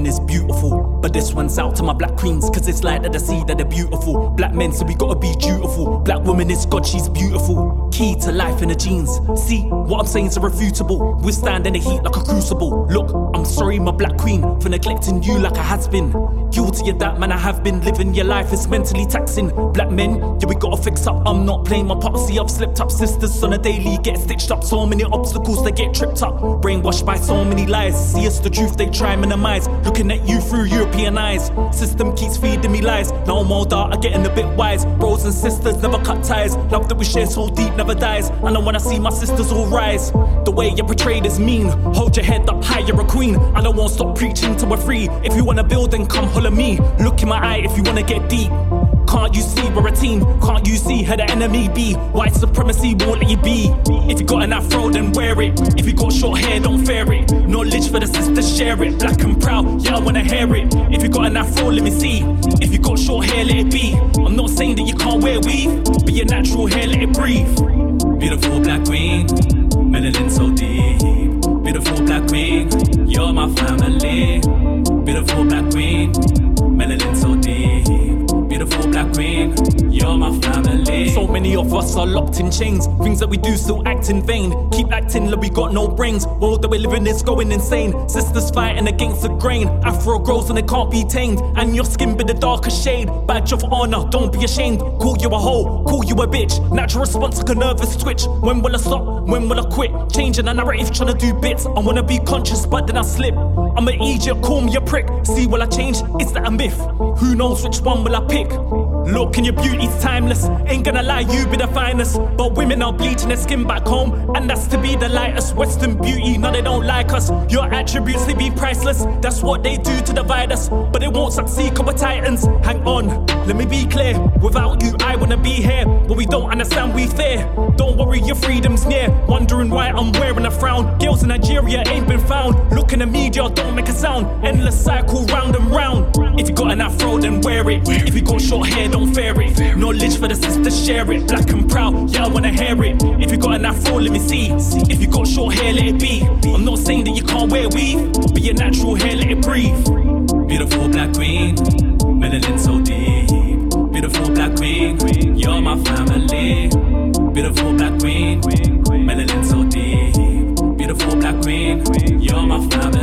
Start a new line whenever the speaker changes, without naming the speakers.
woman is beautiful. But this one's out to my black queens, cause it's like that I see that they're beautiful. Black men, so we gotta be dutiful. Black woman is God, she's beautiful. Key to life in the genes. See, what I'm saying's irrefutable. Withstand in the heat like a crucible. Look, I'm sorry my black queen for neglecting you like I has been. Guilty of that, man, I have been. Living your life is mentally taxing. Black men, yeah, we gotta fix up. I'm not playing my part. See, I've slipped up. Sisters on a daily get stitched up. So many obstacles, they get tripped up. Brainwashed by so many lies. See, it's the truth they try minimize. Looking at you through European eyes. System keeps feeding me lies. Now I'm older, I'm getting a bit wise. Bros and sisters never cut ties. Love that we share so deep never dies. And I wanna see my sisters all rise. The way you're portrayed is mean. Hold your head up high, you're a queen. And I won't stop preaching till we're free. If you wanna build, then come holler me. Look in my eye if you wanna get deep. Can't you see we're a team? Can't you see how the enemy be? White supremacy won't let you be. If you got an afro, then wear it. If you got short hair, don't fear it. Knowledge for the sisters, share it. Black and proud, yeah, I wanna hear it. If you got an afro, let me see. If you got short hair, let it be. I'm not saying that you can't wear weave, but your natural hair, let it breathe. Beautiful black queen, melanin so deep. Beautiful black queen, you're my family. Beautiful black queen, melanin so deep. Beautiful black queen, you're my family. So many of us are locked in chains. Things that we do still act in vain. Keep acting like we got no brains. World that we're living is going insane. Sisters fighting against the grain. Afro grows and it can't be tamed. And your skin be the darker shade. Badge of honor, don't be ashamed. Call you a hoe, call you a bitch. Natural response like a nervous twitch. When will I stop? When will I quit? Changing the narrative, trying to do bits. I wanna be conscious but then I slip. I'm an idiot, call me a prick. See, will I change? Is that a myth? Who knows which one will I pick? Look, and your beauty's timeless. Ain't gonna lie, you be the finest. But women are bleaching their skin back home, and that's to be the lightest. Western beauty, no, they don't like us. Your attributes, they be priceless. That's what they do to divide us, but they won't succeed, cause we're titans. Hang on, let me be clear. Without you, I wanna be here. But we don't understand, we fear. Don't worry, your freedom's near. Wondering why I'm wearing a frown. Girls in Nigeria ain't been found. Look in the media, don't make a sound. Endless cycle, round and round. If you got an afro, then wear it. If you got short hair, don't fear it. Knowledge for the sisters, share it. Black and proud, yeah, I wanna hear it. If you got an afro, let me see. If you got short hair, let it be. I'm not saying that you can't wear weave, but your natural hair, let it breathe. Beautiful black queen, melanin so deep. Beautiful black queen, you're my family. Beautiful black queen, melanin so deep. Beautiful black queen, you're my family.